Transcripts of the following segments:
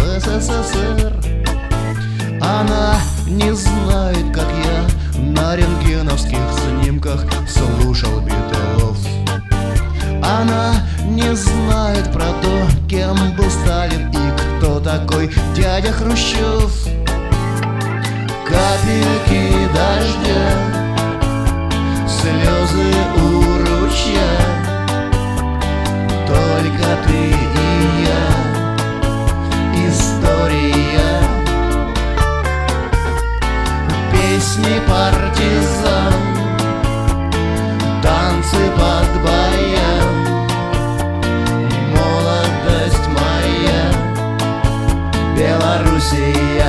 в СССР. Она не знает, как я на рентгеновских снимках слушал Битлов. Она не знает про то, кем был Сталин и кто такой дядя Хрущев. Капельки дождя, слезы у ручья, только ты и я, история. Песни партизан, танцы под баян, молодость моя, Белоруссия.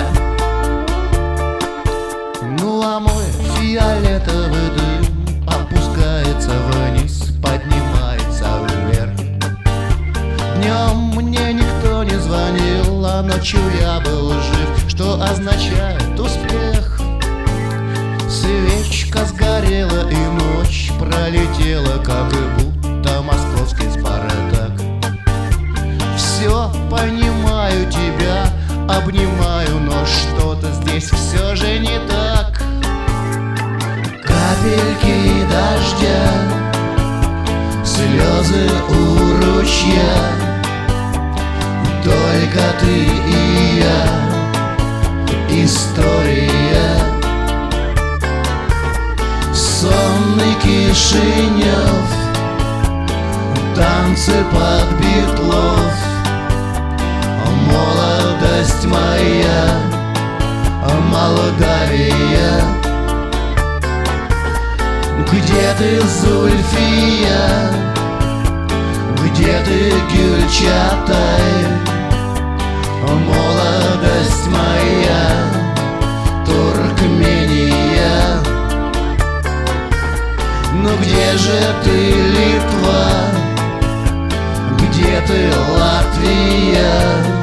Ну а мой фиолетовый дым опускается вниз, поднимается вверх. Днем мне никто не звонил, а ночью я был жив, что означает успех. Свечка сгорела, и ночь пролетела, как и будто московский Спартак. Все понимаю тебя, обнимаю, но что-то здесь все же не так. Капельки дождя, слезы у ручья, только ты и я, история. Сонный Кишинев, танцы под Битлов, молодость моя, Молдавия. Где ты, Зульфия? Где ты, Гюльчатай? Молодость моя, Туркмения. Ну где же ты, Литва? Где ты, Латвия?